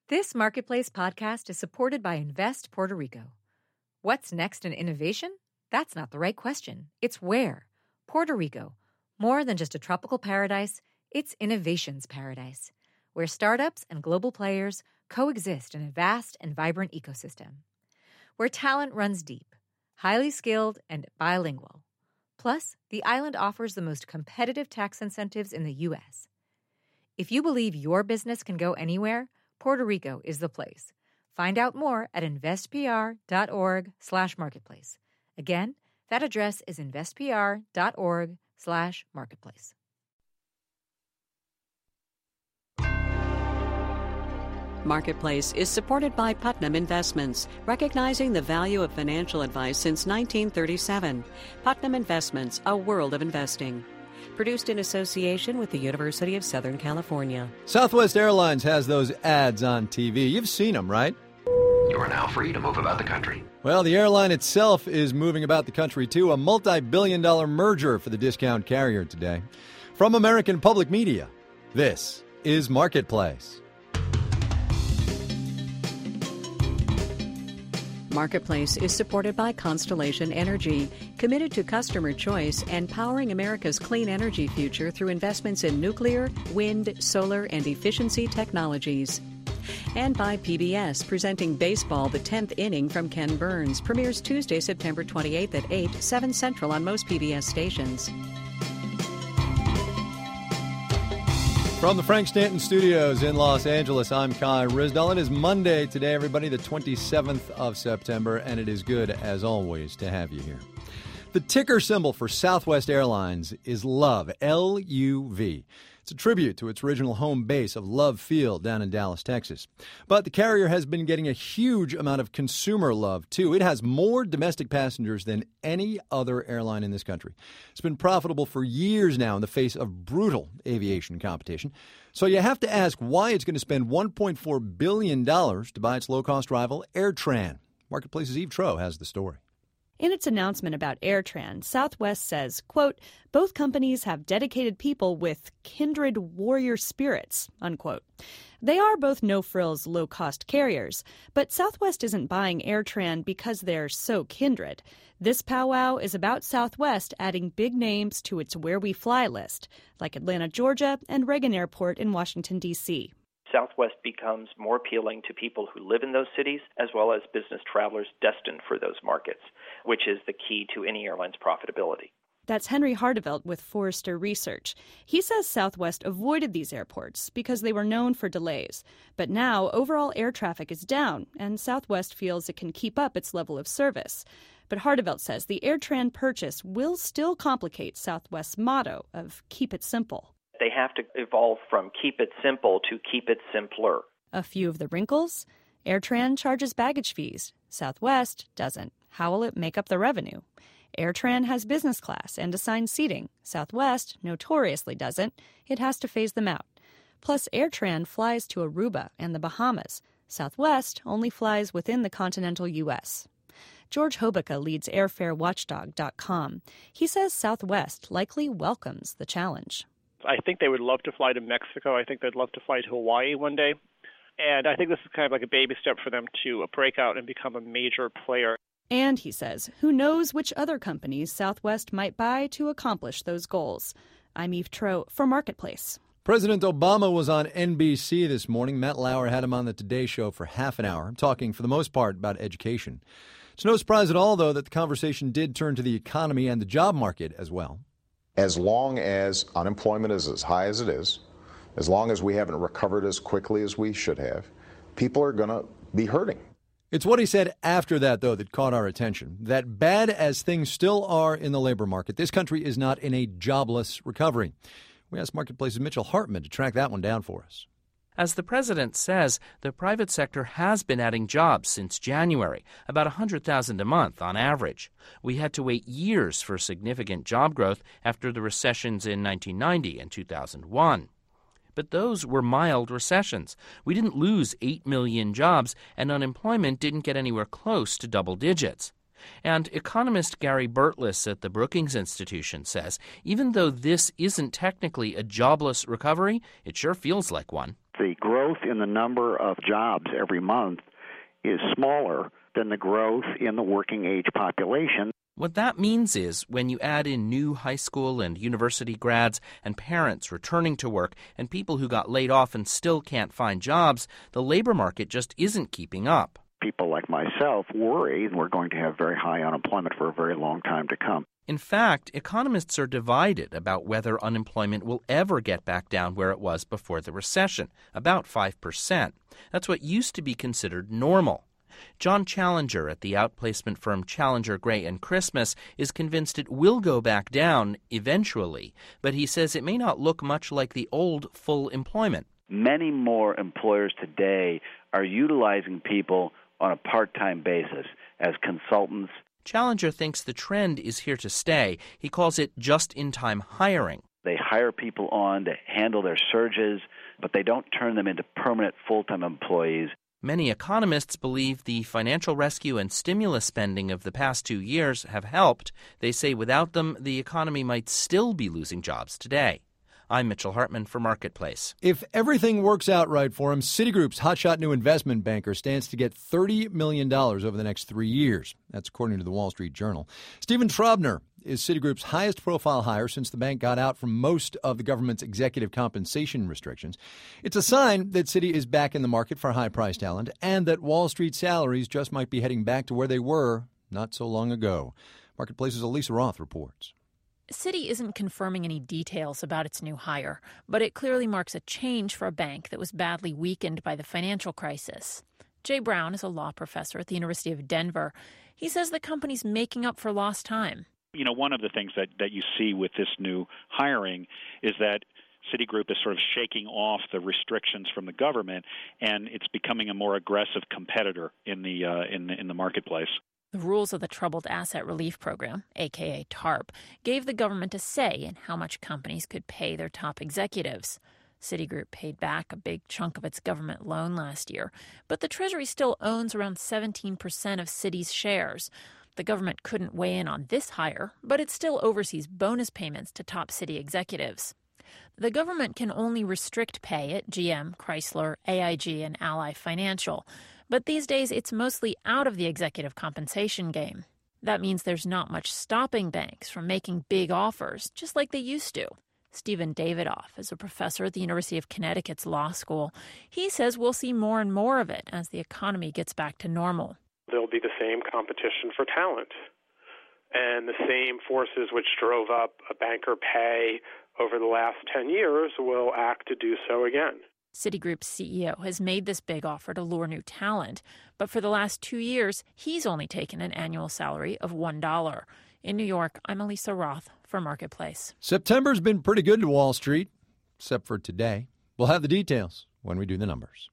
This Marketplace podcast is supported by Invest Puerto Rico. What's next in innovation? That's not the right question. It's where. Puerto Rico. More than just a tropical paradise, it's innovation's paradise, where startups and global players coexist in a vast and vibrant ecosystem. Where talent runs deep, highly skilled, and bilingual. Plus, the island offers the most competitive tax incentives in the U.S. If you believe your business can go anywhere, Puerto Rico is the place. Find out more at investpr.org/marketplace. Again, that address is investpr.org/marketplace. Marketplace is supported by Putnam Investments, recognizing the value of financial advice since 1937. Putnam Investments, a world of investing. Produced in association with the University of Southern California. Southwest Airlines has those ads on TV. You've seen them, right? You are now free to move about the country. Well, the airline itself is moving about the country, too. A multi-billion-dollar merger for the discount carrier today. From American Public Media, this is Marketplace. Marketplace is supported by Constellation Energy, committed to customer choice and powering America's clean energy future through investments in nuclear, wind, solar, and efficiency technologies. And by PBS, presenting Baseball, the 10th Inning from Ken Burns, premieres Tuesday, September 28th at 8, 7 Central on most PBS stations. From the Frank Stanton Studios in Los Angeles, I'm Kai Ryssdal. It is Monday today, everybody, the 27th of September, and it is good, as always, to have you here. The ticker symbol for Southwest Airlines is LOVE, L-U-V. It's a tribute to its original home base of Love Field down in Dallas, Texas. But the carrier has been getting a huge amount of consumer love, too. It has more domestic passengers than any other airline in this country. It's been profitable for years now in the face of brutal aviation competition. So you have to ask why it's going to spend $1.4 billion to buy its low-cost rival, AirTran. Marketplace's Eve Troeh has the story. In its announcement about AirTran, Southwest says, quote, both companies have dedicated people with kindred warrior spirits, unquote. They are both no-frills, low-cost carriers, but Southwest isn't buying AirTran because they're so kindred. This powwow is about Southwest adding big names to its Where We Fly list, like Atlanta, Georgia, and Reagan Airport in Washington, D.C. Southwest becomes more appealing to people who live in those cities as well as business travelers destined for those markets, which is the key to any airline's profitability. That's Henry Hardevelt with Forrester Research. He says Southwest avoided these airports because they were known for delays. But now overall air traffic is down, and Southwest feels it can keep up its level of service. But Hardevelt says the AirTran purchase will still complicate Southwest's motto of keep it simple. They have to evolve from keep it simple to keep it simpler. A few of the wrinkles? AirTran charges baggage fees. Southwest doesn't. How will it make up the revenue? AirTran has business class and assigned seating. Southwest notoriously doesn't. It has to phase them out. Plus, AirTran flies to Aruba and the Bahamas. Southwest only flies within the continental U.S. George Hobeika leads airfarewatchdog.com. He says Southwest likely welcomes the challenge. I think they would love to fly to Mexico. I think they'd love to fly to Hawaii one day. And I think this is kind of like a baby step for them to break out and become a major player. And he says, who knows which other companies Southwest might buy to accomplish those goals. I'm Eve Troeh for Marketplace. President Obama was on NBC this morning. Matt Lauer had him on the Today Show for half an hour, talking for the most part about education. It's no surprise at all, though, that the conversation did turn to the economy and the job market as well. As long as unemployment is as high as it is, as long as we haven't recovered as quickly as we should have, people are going to be hurting. It's what he said after that, though, that caught our attention. That bad as things still are in the labor market, this country is not in a jobless recovery. We asked Marketplace's Mitchell Hartman to track that one down for us. As the president says, the private sector has been adding jobs since January, about 100,000 a month on average. We had to wait years for significant job growth after the recessions in 1990 and 2001. But those were mild recessions. We didn't lose 8 million jobs, and unemployment didn't get anywhere close to double digits. And economist Gary Burtless at the Brookings Institution says, even though this isn't technically a jobless recovery, it sure feels like one. The growth in the number of jobs every month is smaller than the growth in the working age population. What that means is when you add in new high school and university grads and parents returning to work and people who got laid off and still can't find jobs, the labor market just isn't keeping up. People like myself worry we're going to have very high unemployment for a very long time to come. In fact, economists are divided about whether unemployment will ever get back down where it was before the recession, about 5%. That's what used to be considered normal. John Challenger at the outplacement firm Challenger, Gray & Christmas is convinced it will go back down eventually, but he says it may not look much like the old full employment. Many more employers today are utilizing people on a part-time basis as consultants. Challenger thinks the trend is here to stay. He calls it just-in-time hiring. They hire people on to handle their surges, but they don't turn them into permanent full-time employees. Many economists believe the financial rescue and stimulus spending of the past 2 years have helped. They say without them, the economy might still be losing jobs today. I'm Mitchell Hartman for Marketplace. If everything works out right for him, Citigroup's hotshot new investment banker stands to get $30 million over the next 3 years. That's according to the Wall Street Journal. Stephen Traubner is Citigroup's highest-profile hire since the bank got out from most of the government's executive compensation restrictions. It's a sign that Citi is back in the market for high-priced talent and that Wall Street salaries just might be heading back to where they were not so long ago. Marketplace's Elisa Roth reports. Citi isn't confirming any details about its new hire, but it clearly marks a change for a bank that was badly weakened by the financial crisis. Jay Brown is a law professor at the University of Denver. He says the company's making up for lost time. You know, one of the things that you see with this new hiring is that Citigroup is sort of shaking off the restrictions from the government, and it's becoming a more aggressive competitor in the marketplace. The rules of the Troubled Asset Relief Program, aka TARP, gave the government a say in how much companies could pay their top executives. Citigroup paid back a big chunk of its government loan last year, but the Treasury still owns around 17% of Citi's shares. The government couldn't weigh in on this hire, but it still oversees bonus payments to top Citi executives. The government can only restrict pay at GM, Chrysler, AIG, and Ally Financial. But these days, it's mostly out of the executive compensation game. That means there's not much stopping banks from making big offers, just like they used to. Stephen Davidoff is a professor at the University of Connecticut's law school. He says we'll see more and more of it as the economy gets back to normal. There'll be the same competition for talent. And the same forces which drove up a banker pay over the last 10 years will act to do so again. Citigroup's CEO has made this big offer to lure new talent, but for the last 2 years, he's only taken an annual salary of $1. In New York, I'm Elisa Roth for Marketplace. September's been pretty good to Wall Street, except for today. We'll have the details when we do the numbers.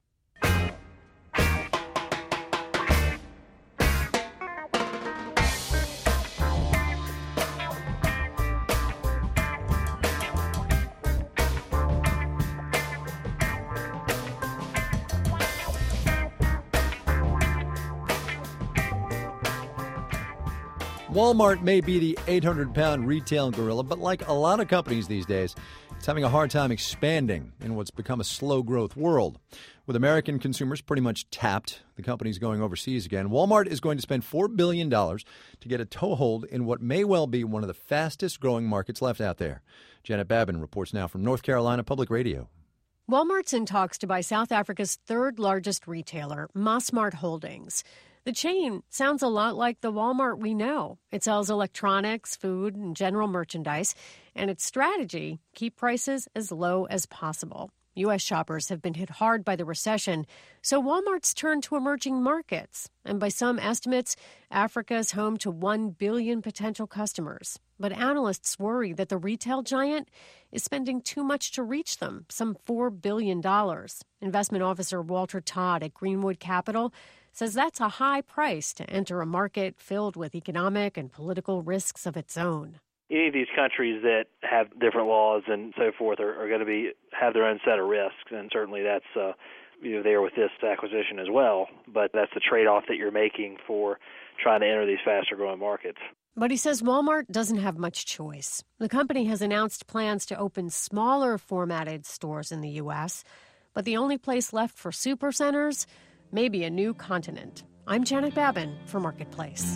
Walmart may be the 800-pound retail gorilla, but like a lot of companies these days, it's having a hard time expanding in what's become a slow-growth world. With American consumers pretty much tapped, the company's going overseas again. Walmart is going to spend $4 billion to get a toehold in what may well be one of the fastest-growing markets left out there. Janet Babin reports now from North Carolina Public Radio. Walmart's in talks to buy South Africa's third-largest retailer, Massmart Holdings. The chain sounds a lot like the Walmart we know. It sells electronics, food, and general merchandise, and its strategy, keep prices as low as possible. U.S. shoppers have been hit hard by the recession, so Walmart's turned to emerging markets. And by some estimates, Africa is home to 1 billion potential customers. But analysts worry that the retail giant is spending too much to reach them, some $4 billion. Investment officer Walter Todd at Greenwood Capital says that's a high price to enter a market filled with economic and political risks of its own. Any of these countries that have different laws and so forth are going to have their own set of risks, and certainly that's there with this acquisition as well. But that's the trade-off that you're making for trying to enter these faster-growing markets. But he says Walmart doesn't have much choice. The company has announced plans to open smaller formatted stores in the U.S., but the only place left for supercenters may be a new continent. I'm Janet Babin for Marketplace.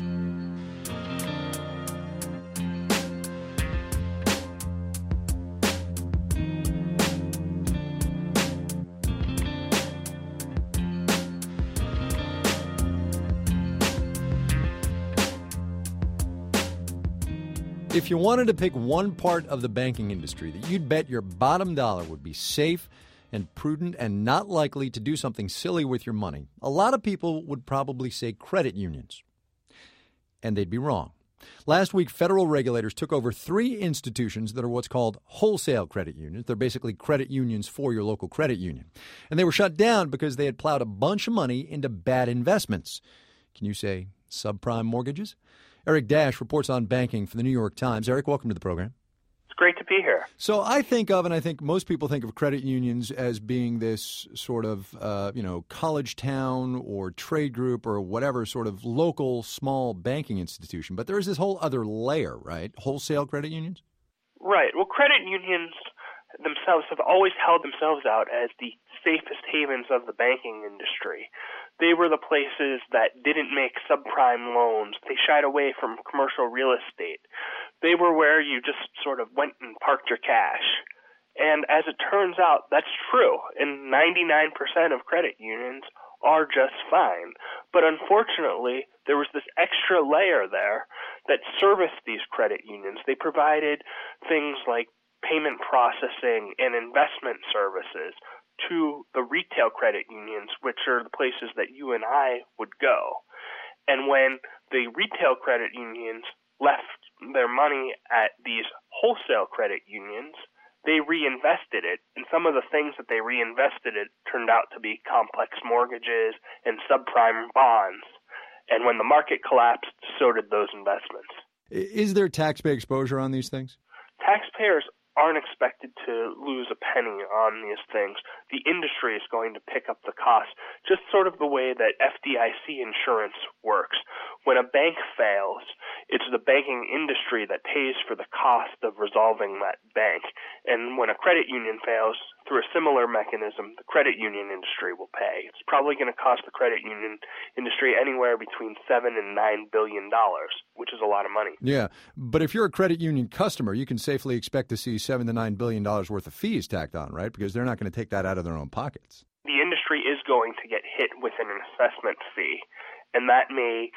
If you wanted to pick one part of the banking industry that you'd bet your bottom dollar would be safe and prudent and not likely to do something silly with your money, a lot of people would probably say credit unions. And they'd be wrong. Last week, federal regulators took over 3 institutions that are what's called wholesale credit unions. They're basically credit unions for your local credit union. And they were shut down because they had plowed a bunch of money into bad investments. Can you say subprime mortgages? Eric Dash reports on banking for the New York Times. Eric, welcome to the program. It's great to be here. So I think most people think of credit unions as being this sort of, college town or trade group or whatever sort of local small banking institution. But there is this whole other layer, right? Wholesale credit unions? Right. Well, credit unions themselves have always held themselves out as the safest havens of the banking industry. They were the places that didn't make subprime loans. They shied away from commercial real estate. They were where you just sort of went and parked your cash. And as it turns out, that's true. And 99% of credit unions are just fine. But unfortunately, there was this extra layer there that serviced these credit unions. They provided things like payment processing and investment services to the retail credit unions, which are the places that you and I would go. And when the retail credit unions left their money at these wholesale credit unions, they reinvested it. And some of the things that they reinvested it turned out to be complex mortgages and subprime bonds. And when the market collapsed, so did those investments. Is there taxpayer exposure on these things? Taxpayers aren't expected to lose a penny on these things. The industry is going to pick up the cost, just sort of the way that FDIC insurance works. When a bank fails, it's the banking industry that pays for the cost of resolving that bank. And when a credit union fails, through a similar mechanism, the credit union industry will pay. It's probably going to cost the credit union industry anywhere between $7 and $9 billion, which is a lot of money. Yeah, but if you're a credit union customer, you can safely expect to see $7 to $9 billion worth of fees tacked on, right? Because they're not going to take that out of their own pockets. The industry is going to get hit with an assessment fee, and that may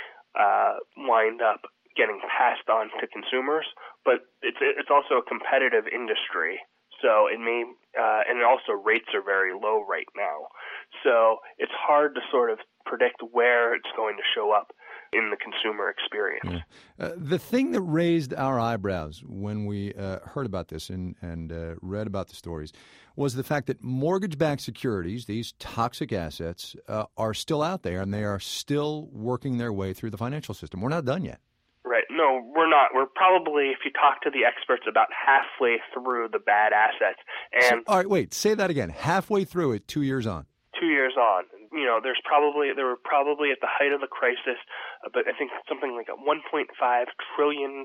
wind up getting passed on to consumers, but it's also a competitive industry. So it may, and also rates are very low right now. So it's hard to sort of predict where it's going to show up in the consumer experience. Yeah. The thing that raised our eyebrows when we heard about this and read about the stories was the fact that mortgage-backed securities, these toxic assets, are still out there and they are still working their way through the financial system. We're not done yet. Right. No, we're not. We're probably, if you talk to the experts, about halfway through the bad assets. And all right, wait, say that again. Halfway through it, 2 years on. 2 years on. You know, there were probably at the height of the crisis, but I think something like $1.5 trillion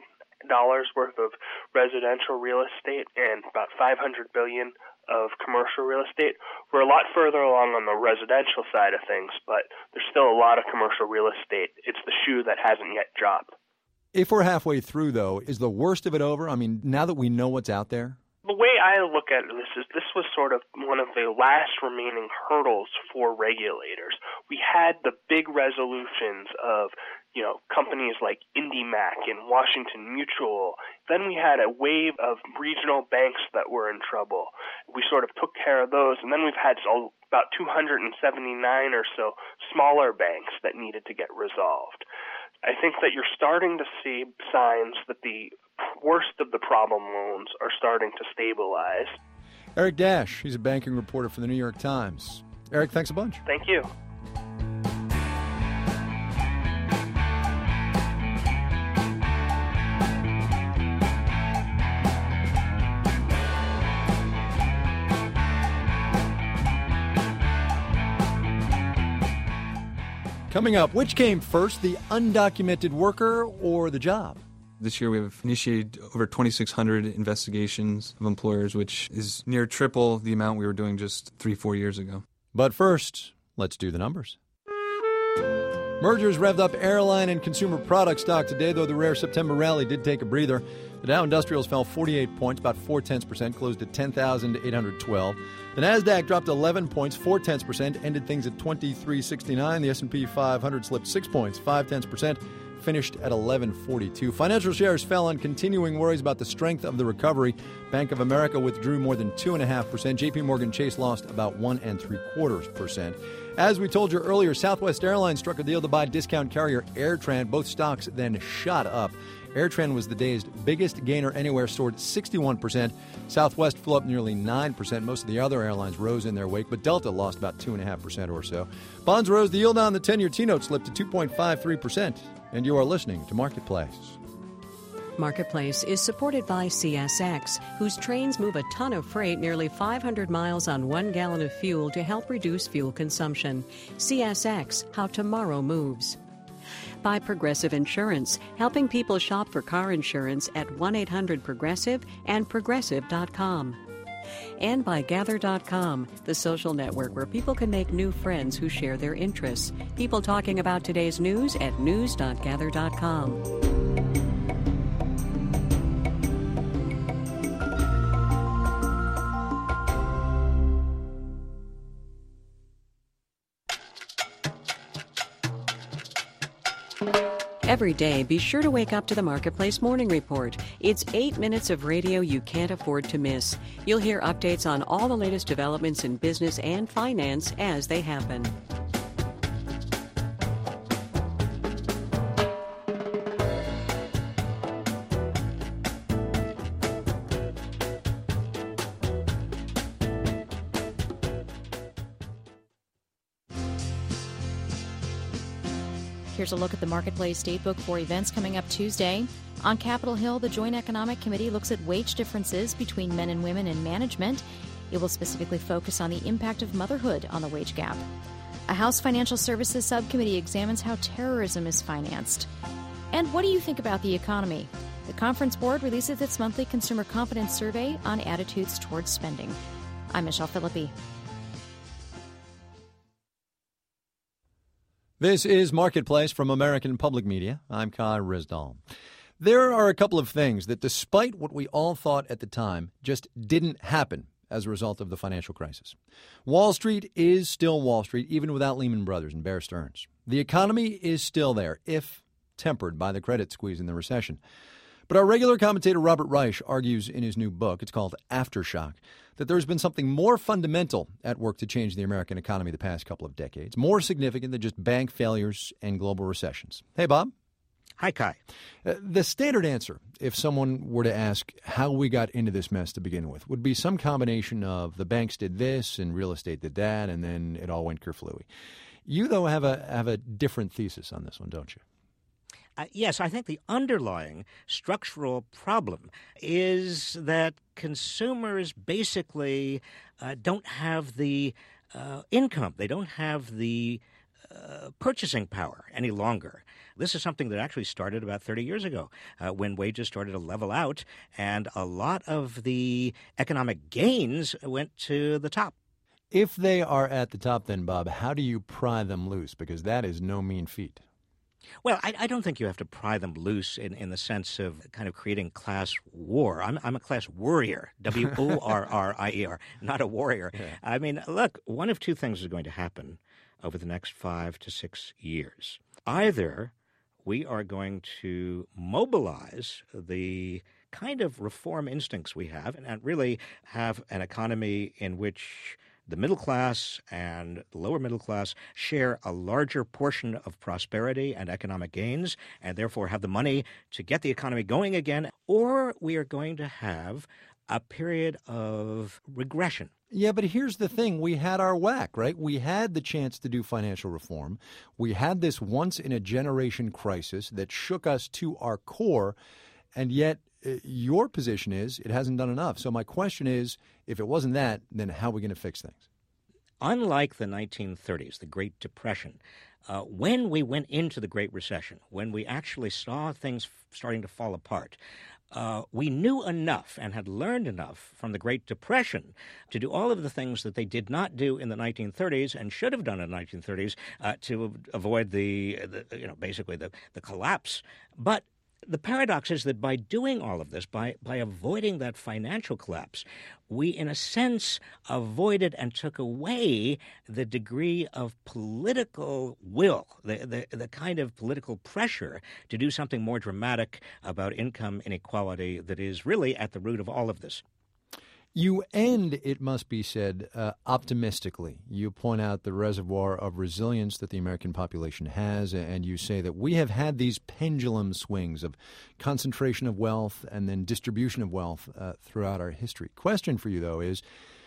worth of residential real estate and about $500 billion of commercial real estate. We're a lot further along on the residential side of things, but there's still a lot of commercial real estate. It's the shoe that hasn't yet dropped. If we're halfway through, though, is the worst of it over? I mean, now that we know what's out there? The way I look at this is this was sort of one of the last remaining hurdles for regulators. We had the big resolutions of, companies like IndyMac and Washington Mutual. Then we had a wave of regional banks that were in trouble. We sort of took care of those, and then we've had about 279 or so smaller banks that needed to get resolved. I think that you're starting to see signs that the worst of the problem loans are starting to stabilize. Eric Dash, he's a banking reporter for the New York Times. Eric, thanks a bunch. Thank you. Coming up, which came first, the undocumented worker or the job? This year we have initiated over 2,600 investigations of employers, which is near triple the amount we were doing just 3-4 years ago. But first, let's do the numbers. Mergers revved up airline and consumer product stock today, though the rare September rally did take a breather. The Dow Industrials fell 48 points, about 0.4%, closed at 10,812. The Nasdaq dropped 11 points, 0.4%, ended things at 2369. The S&P 500 slipped 6 points, 0.5%, finished at 1142. Financial shares fell on continuing worries about the strength of the recovery. Bank of America withdrew more than 2.5%. J.P. Morgan Chase lost about 1.75%. As we told you earlier, Southwest Airlines struck a deal to buy discount carrier AirTran. Both stocks then shot up. AirTran was the day's biggest gainer anywhere, soared 61%. Southwest flew up nearly 9%. Most of the other airlines rose in their wake, but Delta lost about 2.5% or so. Bonds rose. The yield on the 10-year T-note slipped to 2.53%. And you are listening to Marketplace. Marketplace is supported by CSX, whose trains move a ton of freight nearly 500 miles on 1 gallon of fuel to help reduce fuel consumption. CSX, how tomorrow moves. By Progressive Insurance, helping people shop for car insurance at 1-800-PROGRESSIVE and Progressive.com. And by Gather.com, the social network where people can make new friends who share their interests. People talking about today's news at news.gather.com. Every day, be sure to wake up to the Marketplace Morning Report. It's 8 minutes of radio you can't afford to miss. You'll hear updates on all the latest developments in business and finance as they happen. Here's a look at the Marketplace Datebook for events coming up Tuesday. On Capitol Hill, the Joint Economic Committee looks at wage differences between men and women in management. It will specifically focus on the impact of motherhood on the wage gap. A House Financial Services Subcommittee examines how terrorism is financed. And what do you think about the economy? The Conference Board releases its monthly Consumer Confidence Survey on attitudes towards spending. I'm Michelle Philippi. This is Marketplace from American Public Media. I'm Kai Ryssdal. There are a couple of things that, despite what we all thought at the time, just didn't happen as a result of the financial crisis. Wall Street is still Wall Street, even without Lehman Brothers and Bear Stearns. The economy is still there, if tempered by the credit squeeze in the recession. But our regular commentator Robert Reich argues in his new book, it's called Aftershock, that there's been something more fundamental at work to change the American economy the past couple of decades, more significant than just bank failures and global recessions. Hey, Bob. Hi, Kai. The standard answer, if someone were to ask how we got into this mess to begin with, would be some combination of the banks did this and real estate did that, and then it all went kerflooey. You, though, have a different thesis on this one, don't you? Yes, I think the underlying structural problem is that consumers basically don't have the income. They don't have the purchasing power any longer. This is something that actually started about 30 years ago when wages started to level out, and a lot of the economic gains went to the top. If they are at the top, then, Bob, how do you pry them loose? Because that is no mean feat. Well, I don't think you have to pry them loose in the sense of kind of creating class war. I'm a class worrier, W-O-R-R-I-E-R, not a warrior. Yeah. I mean, look, one of two things is going to happen over the next 5 to 6 years. Either we are going to mobilize the kind of reform instincts we have and really have an economy in which the middle class and the lower middle class share a larger portion of prosperity and economic gains and therefore have the money to get the economy going again, or we are going to have a period of regression. Yeah, but here's the thing. We had our whack, right? We had the chance to do financial reform. We had this once-in-a-generation crisis that shook us to our core, and yet your position is it hasn't done enough. So my question is, if it wasn't that, then how are we going to fix things? Unlike the 1930s, the Great Depression, when we went into the Great Recession, when we actually saw things starting to fall apart, we knew enough and had learned enough from the Great Depression to do all of the things that they did not do in the 1930s and should have done in the 1930s to avoid basically the collapse. But the paradox is that by doing all of this, by avoiding that financial collapse, we, in a sense, avoided and took away the degree of political will, the kind of political pressure to do something more dramatic about income inequality that is really at the root of all of this. You end, it must be said, optimistically. You point out the reservoir of resilience that the American population has, and you say that we have had these pendulum swings of concentration of wealth and then distribution of wealth throughout our history. Question for you, though, is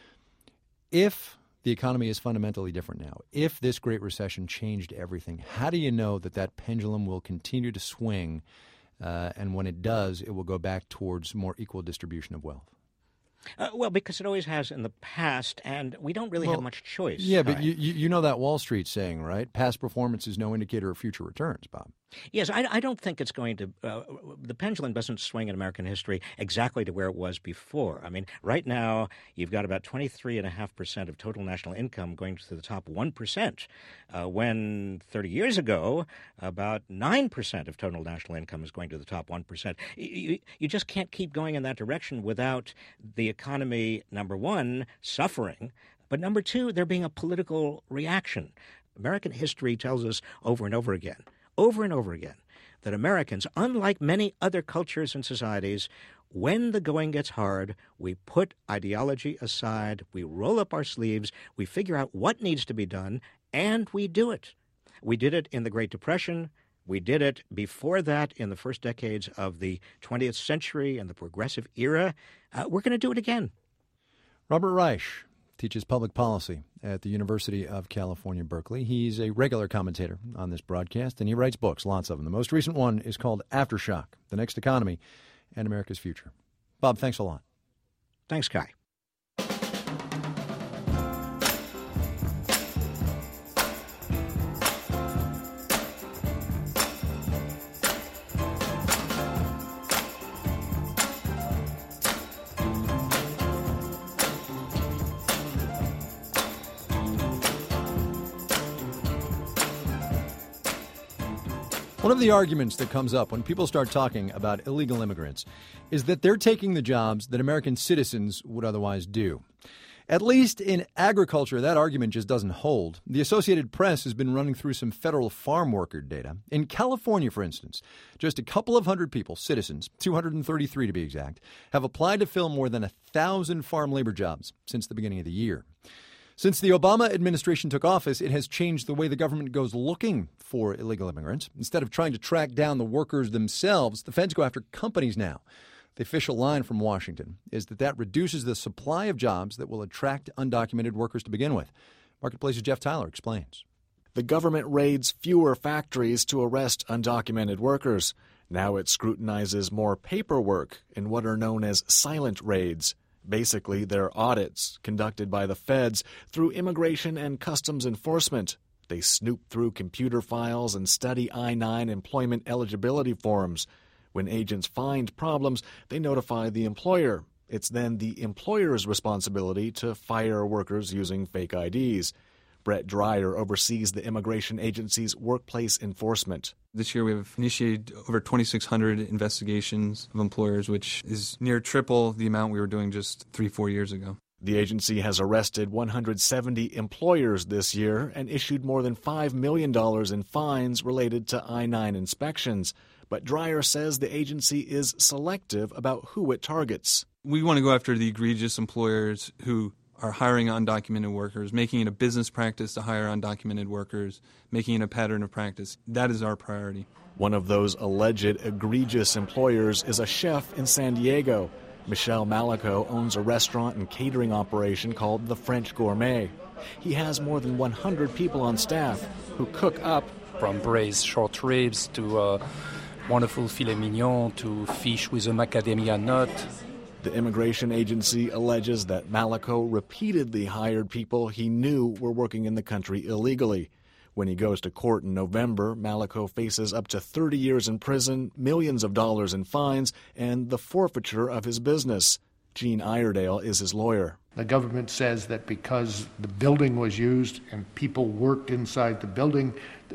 if the economy is fundamentally different now, if this Great Recession changed everything, how do you know that that pendulum will continue to swing, and when it does, it will go back towards more equal distribution of wealth? Well, because it always has in the past, and we don't really have much choice. Yeah, but you know that Wall Street saying, right? Past performance is no indicator of future returns, Bob. Yes, I don't think it's going to the pendulum doesn't swing in American history exactly to where it was before. I mean, right now, you've got about 23.5% of total national income going to the top 1%, when 30 years ago, about 9% of total national income is going to the top 1%. You just can't keep going in that direction without the economy, number one, suffering, but number two, there being a political reaction. American history tells us over and over again, that Americans, unlike many other cultures and societies, when the going gets hard, we put ideology aside, we roll up our sleeves, we figure out what needs to be done, and we do it. We did it in the Great Depression. We did it before that in the first decades of the 20th century and the progressive era. We're going to do it again. Robert Reich teaches public policy at the University of California, Berkeley. He's a regular commentator on this broadcast, and he writes books, lots of them. The most recent one is called Aftershock, The Next Economy and America's Future. Bob, thanks a lot. Thanks, Kai. One of the arguments that comes up when people start talking about illegal immigrants is that they're taking the jobs that American citizens would otherwise do. At least in agriculture, that argument just doesn't hold. The Associated Press has been running through some federal farm worker data. In California, for instance, just a couple of hundred people, citizens, 233 to be exact, have applied to fill more than 1,000 farm labor jobs since the beginning of the year. Since the Obama administration took office, it has changed the way the government goes looking for illegal immigrants. Instead of trying to track down the workers themselves, the feds go after companies now. The official line from Washington is that reduces the supply of jobs that will attract undocumented workers to begin with. Marketplace's Jeff Tyler explains. The government raids fewer factories to arrest undocumented workers. Now it scrutinizes more paperwork in what are known as silent raids. Basically, they're audits conducted by the feds through Immigration and Customs Enforcement. They snoop through computer files and study I-9 employment eligibility forms. When agents find problems, they notify the employer. It's then the employer's responsibility to fire workers using fake IDs. Brett Dreyer oversees the immigration agency's workplace enforcement. This year we have initiated over 2,600 investigations of employers, which is near triple the amount we were doing just 3-4 years ago. The agency has arrested 170 employers this year and issued more than $5 million in fines related to I-9 inspections. But Dreyer says the agency is selective about who it targets. We want to go after the egregious employers who are hiring undocumented workers, making it a business practice to hire undocumented workers, making it a pattern of practice. That is our priority. One of those alleged egregious employers is a chef in San Diego. Michel Malico owns a restaurant and catering operation called The French Gourmet. He has more than 100 people on staff who cook up from braised short ribs to wonderful filet mignon to fish with a macadamia nut. The immigration agency alleges that Maleko repeatedly hired people he knew were working in the country illegally. When he goes to court in November, Maleko faces up to 30 years in prison, millions of dollars in fines, and the forfeiture of his business. Gene Iredale is his lawyer. The government says that because the building was used and people worked inside the building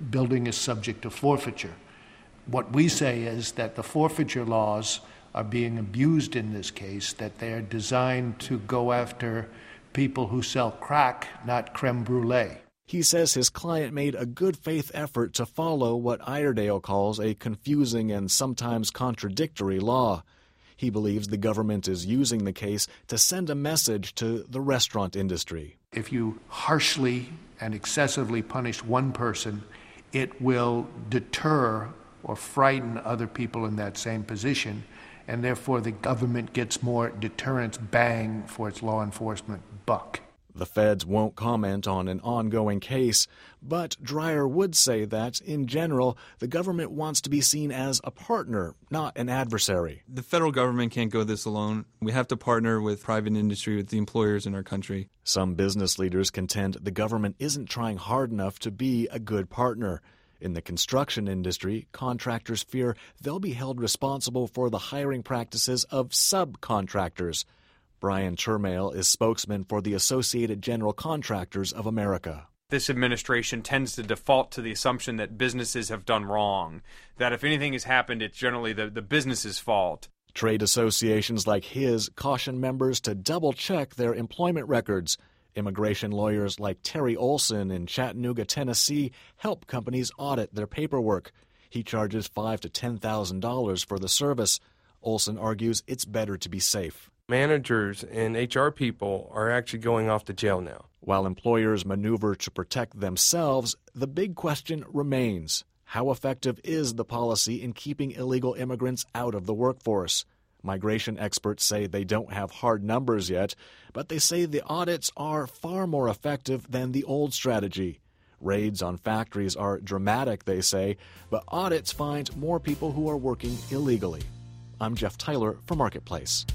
is subject to forfeiture. What we say is that the forfeiture laws are being abused in this case, that they are designed to go after people who sell crack, not creme brulee. He says his client made a good faith effort to follow what Iredale calls a confusing and sometimes contradictory law. He believes the government is using the case to send a message to the restaurant industry. If you harshly and excessively punish one person, it will deter or frighten other people in that same position, and therefore the government gets more deterrence bang for its law enforcement buck. The feds won't comment on an ongoing case, but Dreyer would say that, in general, the government wants to be seen as a partner, not an adversary. The federal government can't go this alone. We have to partner with private industry, with the employers in our country. Some business leaders contend the government isn't trying hard enough to be a good partner. In the construction industry, contractors fear they'll be held responsible for the hiring practices of subcontractors. Brian Chermail is spokesman for the Associated General Contractors of America. This administration tends to default to the assumption that businesses have done wrong, that if anything has happened, it's generally the business's fault. Trade associations like his caution members to double-check their employment records. Immigration lawyers like Terry Olson in Chattanooga, Tennessee, help companies audit their paperwork. He charges $5,000 to $10,000 for the service. Olson argues it's better to be safe. Managers and HR people are actually going off to jail now. While employers maneuver to protect themselves, the big question remains: how effective is the policy in keeping illegal immigrants out of the workforce? Migration experts say they don't have hard numbers yet, but they say the audits are far more effective than the old strategy. Raids on factories are dramatic, they say, but audits find more people who are working illegally. I'm Jeff Tyler for Marketplace.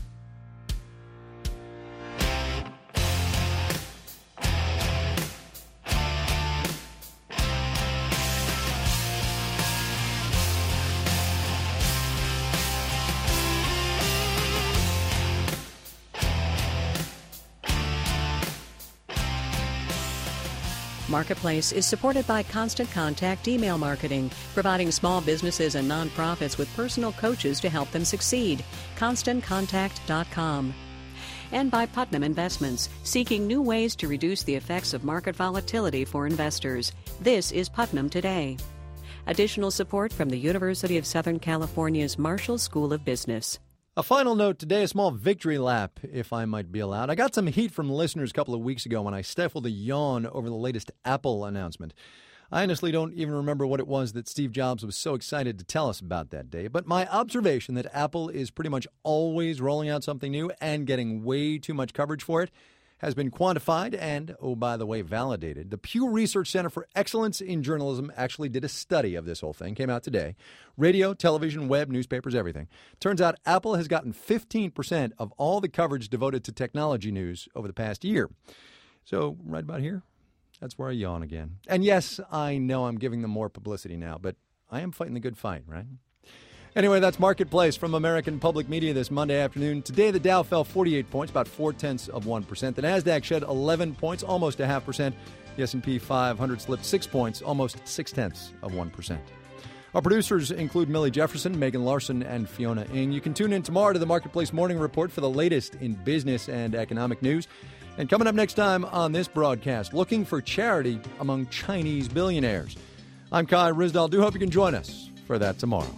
Marketplace is supported by Constant Contact Email Marketing, providing small businesses and nonprofits with personal coaches to help them succeed. ConstantContact.com. And by Putnam Investments, seeking new ways to reduce the effects of market volatility for investors. This is Putnam Today. Additional support from the University of Southern California's Marshall School of Business. A final note today, a small victory lap, if I might be allowed. I got some heat from listeners a couple of weeks ago when I stifled a yawn over the latest Apple announcement. I honestly don't even remember what it was that Steve Jobs was so excited to tell us about that day. But my observation that Apple is pretty much always rolling out something new and getting way too much coverage for it has been quantified and, oh, by the way, validated. The Pew Research Center for Excellence in Journalism actually did a study of this whole thing. Came out today. Radio, television, web, newspapers, everything. Turns out Apple has gotten 15% of all the coverage devoted to technology news over the past year. So right about here, that's where I yawn again. And yes, I know I'm giving them more publicity now, but I am fighting the good fight, right? Anyway, that's Marketplace from American Public Media this Monday afternoon. Today, the Dow fell 48 points, about 0.4%. The Nasdaq shed 11 points, almost 0.5%. The S&P 500 slipped 6 points, almost 0.6%. Our producers include Millie Jefferson, Megan Larson, and Fiona Ng. You can tune in tomorrow to the Marketplace Morning Report for the latest in business and economic news. And coming up next time on this broadcast, looking for charity among Chinese billionaires. I'm Kai Ryssdal. Do hope you can join us for that tomorrow.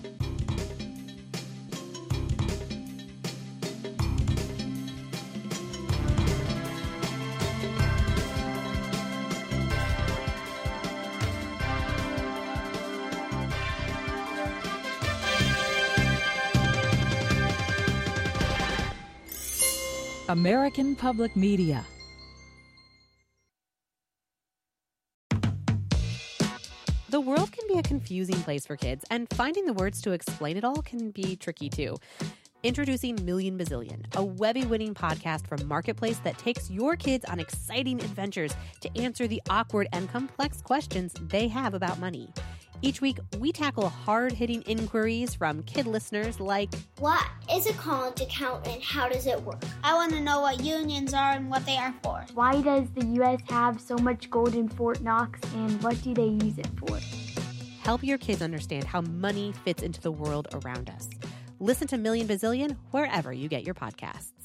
American Public Media. The world can be a confusing place for kids, and finding the words to explain it all can be tricky too. Introducing Million Bazillion, a Webby-winning podcast from Marketplace that takes your kids on exciting adventures to answer the awkward and complex questions they have about money. Each week, we tackle hard-hitting inquiries from kid listeners like, what is a college account and how does it work? I want to know what unions are and what they are for. Why does the U.S. have so much gold in Fort Knox and what do they use it for? Help your kids understand how money fits into the world around us. Listen to Million Bazillion wherever you get your podcasts.